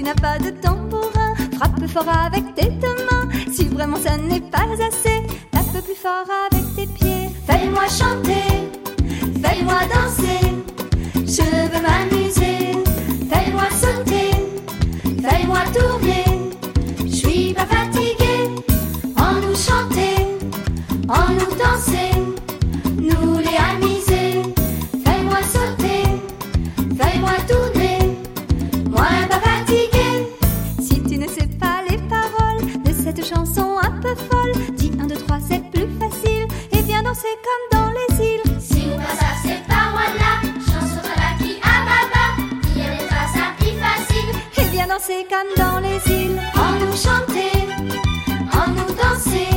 n'as pas de tambourin, frappe fort avec tes deux mains. Si vraiment ça n'est pas assez, tape plus fort avec tes pieds. Fais-moi chanter, fais-moi danser, je veux m'amuser. Fais-moi sauter, fais-moi tourner, je suis pas fatiguée. En nous chanter, en nous danser, nous les amuser. Fais-moi sauter, fais-moi tourner, moi pas fatiguée. Si tu ne sais pas les paroles de cette chanson un peu folle, dis 1, 2, 3, c'est plus facile, et viens danser comme dans les îles. Si ou pas ça, c'est pas voilà, chanson de qui à baba, qui est pas simple et facile, Et viens danser comme dans les îles. en nous chanter, en nous danser.